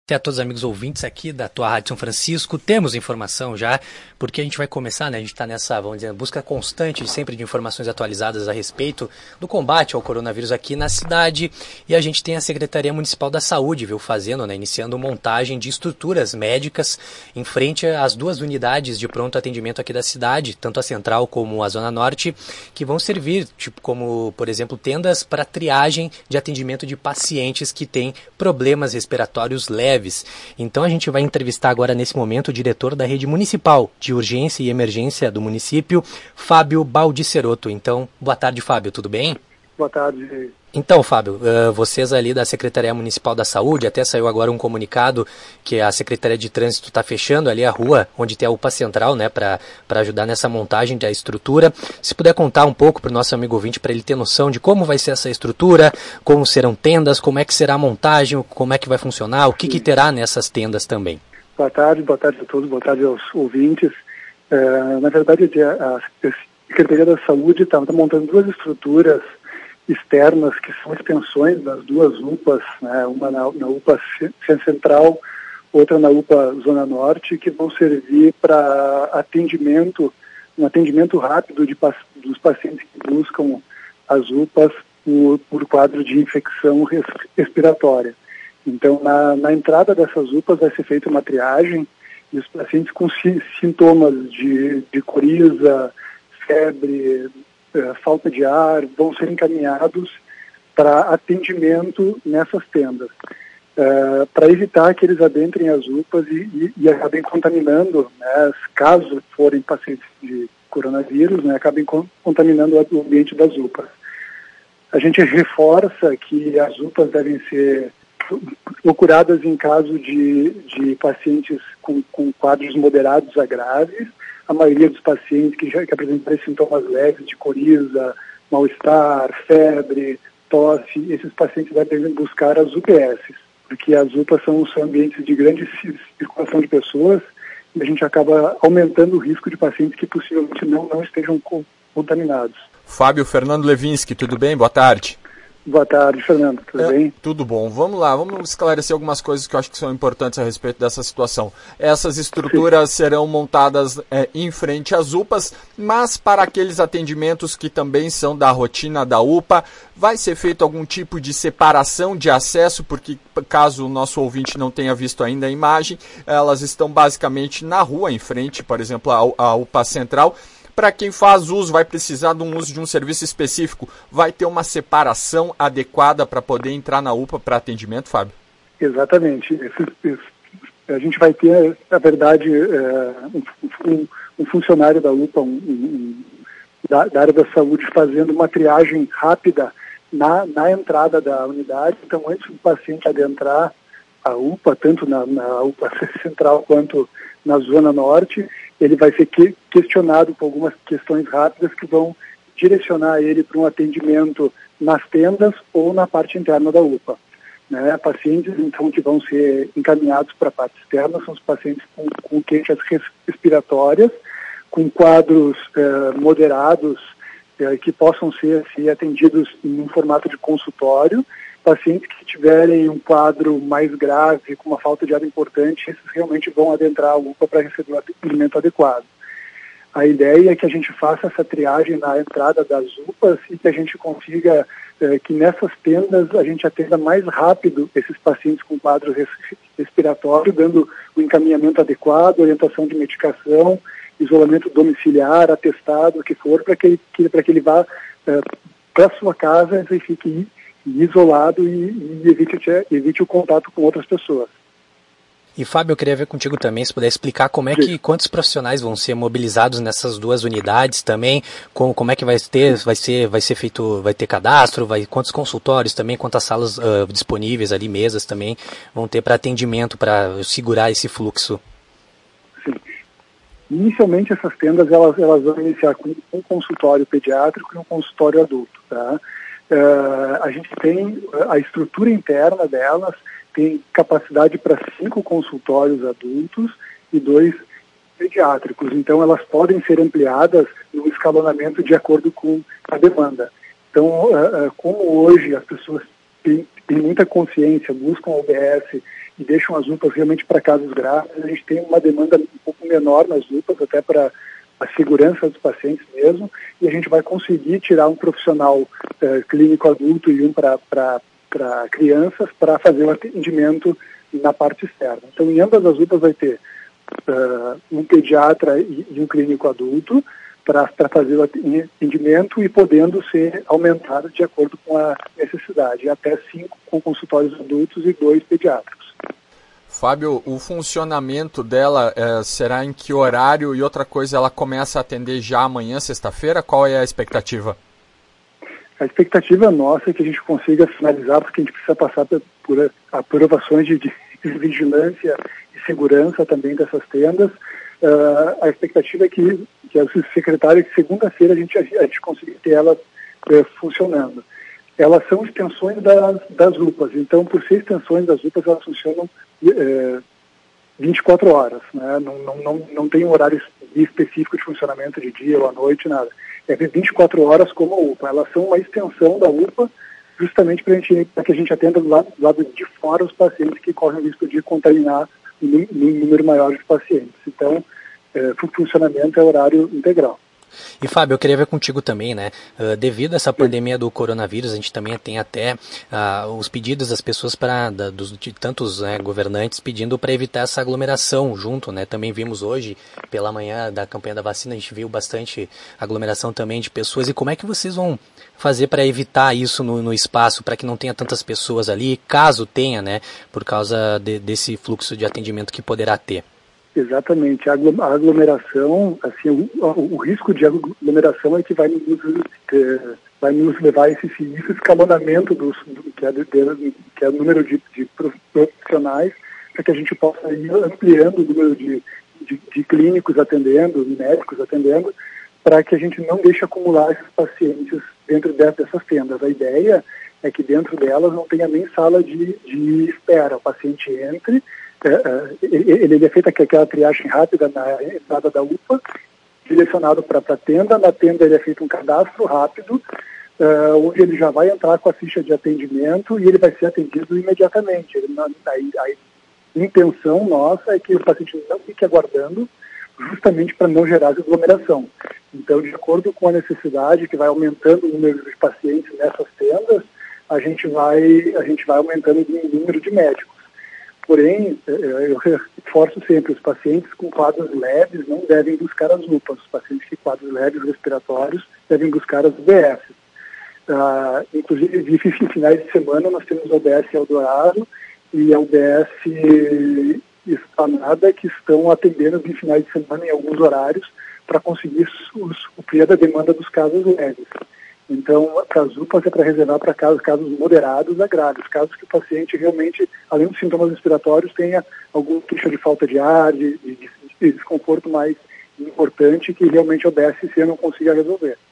A todos os amigos ouvintes aqui da tua Rádio São Francisco, temos informação já, porque a gente vai começar, né? A gente está nessa, vamos dizer, busca constante sempre de informações atualizadas a respeito do combate ao coronavírus aqui na cidade, e a gente tem a Secretaria Municipal da Saúde, fazendo, né? Iniciando montagem de estruturas médicas em frente às duas unidades de pronto atendimento aqui da cidade, tanto a Central como a Zona Norte, que vão servir, como, por exemplo, tendas para triagem de atendimento de pacientes que têm problemas respiratórios leves. Então a gente vai entrevistar agora nesse momento o diretor da Rede Municipal de Urgência e Emergência do município, Fábio Baldiceroto. Então, boa tarde, Fábio, tudo bem? Boa tarde. Então, Fábio, vocês ali da Secretaria Municipal da Saúde, até saiu agora um comunicado que a Secretaria de Trânsito está fechando ali a rua onde tem a UPA Central, né, para ajudar nessa montagem da estrutura. Se puder contar um pouco para o nosso amigo ouvinte, para ele ter noção de como vai ser essa estrutura, como serão tendas, como é que será a montagem, como é que vai funcionar, o que terá nessas tendas também. Boa tarde a todos, boa tarde aos ouvintes. Na verdade, a Secretaria da Saúde está montando duas estruturas externas, que são extensões das duas UPAs, né, uma na UPA Central, outra na UPA Zona Norte, que vão servir para um atendimento rápido dos pacientes que buscam as UPAs por quadro de infecção respiratória. Então, na entrada dessas UPAs vai ser feita uma triagem e os pacientes com sintomas de coriza, febre, falta de ar, vão ser encaminhados para atendimento nessas tendas, para evitar que eles adentrem as UPAs e acabem contaminando, né, caso forem pacientes de coronavírus, né, acabem contaminando o ambiente das UPAs. A gente reforça que as UPAs devem ser procuradas em caso de pacientes com quadros moderados a graves. A maioria dos pacientes que apresentam sintomas leves de coriza, mal-estar, febre, tosse, esses pacientes devem buscar as UPS, porque as UPAs são ambientes de grande circulação de pessoas e a gente acaba aumentando o risco de pacientes que possivelmente não estejam contaminados. Fábio Fernando Levinsky, tudo bem? Boa tarde. Boa tarde, Fernando. Tudo bem? Tudo bom. Vamos lá, vamos esclarecer algumas coisas que eu acho que são importantes a respeito dessa situação. Essas estruturas serão montadas em frente às UPAs, mas para aqueles atendimentos que também são da rotina da UPA, vai ser feito algum tipo de separação de acesso, porque caso o nosso ouvinte não tenha visto ainda a imagem, elas estão basicamente na rua, em frente, por exemplo, à UPA Central. Para quem faz uso, vai precisar de um uso de um serviço específico, vai ter uma separação adequada para poder entrar na UPA para atendimento, Fábio? Exatamente. A gente vai ter, na verdade, um funcionário da UPA, da área da saúde, fazendo uma triagem rápida na entrada da unidade. Então, antes do paciente adentrar a UPA, tanto na UPA Central quanto na Zona Norte, ele vai ser questionado por algumas questões rápidas que vão direcionar ele para um atendimento nas tendas ou na parte interna da UPA. Né? Pacientes, então, que vão ser encaminhados para a parte externa são os pacientes com queixas respiratórias, com quadros moderados, que possam ser atendidos em um formato de consultório. Pacientes que tiverem um quadro mais grave, com uma falta de ar importante, esses realmente vão adentrar a UPA para receber o atendimento adequado. A ideia é que a gente faça essa triagem na entrada das UPAs e que a gente consiga que nessas tendas a gente atenda mais rápido esses pacientes com quadro respiratório, dando o encaminhamento adequado, orientação de medicação, isolamento domiciliar, atestado, o que for, para que ele vá para a sua casa e fique isolado e evite o contato com outras pessoas. E, Fábio, eu queria ver contigo também, se puder explicar quantos profissionais vão ser mobilizados nessas duas unidades também, como é que vai ser feito, vai ter cadastro, quantos consultórios também, quantas salas disponíveis ali, mesas também vão ter para atendimento, para segurar esse fluxo. Sim. Inicialmente essas tendas elas vão iniciar com um consultório pediátrico e um consultório adulto, tá? A gente tem a estrutura interna delas, tem capacidade para 5 consultórios adultos e 2 pediátricos. Então, elas podem ser ampliadas no escalonamento de acordo com a demanda. Então, como hoje as pessoas têm muita consciência, buscam a UBS e deixam as UPAs realmente para casos graves. A gente tem uma demanda um pouco menor nas UPAs, até para a segurança dos pacientes mesmo, e a gente vai conseguir tirar um profissional clínico adulto e um para crianças para fazer o atendimento na parte externa. Então, em ambas as UPAs vai ter um pediatra e um clínico adulto para fazer o atendimento e podendo ser aumentado de acordo com a necessidade, até 5 com consultórios adultos e 2 pediátricos. Fábio, o funcionamento dela será em que horário? E outra coisa, ela começa a atender já amanhã, sexta-feira? Qual é a expectativa? A expectativa nossa é que a gente consiga finalizar, porque a gente precisa passar por aprovações de vigilância e segurança também dessas tendas. A expectativa é que a secretária, que segunda-feira a gente consiga ter elas funcionando. Elas são extensões das UPAs, então por ser extensões das UPAs elas funcionam 24 horas, né? Não tem um horário específico de funcionamento de dia ou à noite, nada. É 24 horas como a UPA. Elas são uma extensão da UPA justamente para que a gente atenda do lado de fora os pacientes que correm o risco de contaminar um número maior de pacientes. Então, o funcionamento é horário integral. E Fábio, eu queria ver contigo também, né? Devido a essa pandemia do coronavírus, a gente também tem até os pedidos das pessoas de tantos governantes pedindo para evitar essa aglomeração junto, né? Também vimos hoje, pela manhã da campanha da vacina, a gente viu bastante aglomeração também de pessoas. E como é que vocês vão fazer para evitar isso no espaço, para que não tenha tantas pessoas ali, caso tenha, né? Por causa desse fluxo de atendimento que poderá ter. Exatamente. A aglomeração, assim, o risco de aglomeração é que vai nos levar a esse escalonamento que é o número de profissionais, para que a gente possa ir ampliando o número de clínicos atendendo, médicos atendendo, para que a gente não deixe acumular esses pacientes dentro dessas tendas. A ideia é que dentro delas não tenha nem sala de espera. O paciente entre, ele é feita aquela triagem rápida na entrada da UPA, direcionado para a tenda. Na tenda ele é feito um cadastro rápido, onde ele já vai entrar com a ficha de atendimento e ele vai ser atendido imediatamente. A intenção nossa é que o paciente não fique aguardando, justamente para não gerar aglomeração. Então, de acordo com a necessidade, que vai aumentando o número de pacientes nessas tendas, a gente vai aumentando o número de médicos. Porém, eu reforço sempre, os pacientes com quadros leves não devem buscar as UPAs. Os pacientes com quadros leves respiratórios devem buscar as UBSs. Inclusive, em finais de semana, nós temos a UBS Eldorado e a UBS Esplanada, que estão atendendo em finais de semana em alguns horários para conseguir suprir a demanda dos casos leves. Então, para as UPAs é para reservar para casos moderados a graves, casos que o paciente realmente, além dos sintomas respiratórios, tenha algum queixa de falta de ar, de desconforto mais importante que realmente a UBSC não consiga resolver.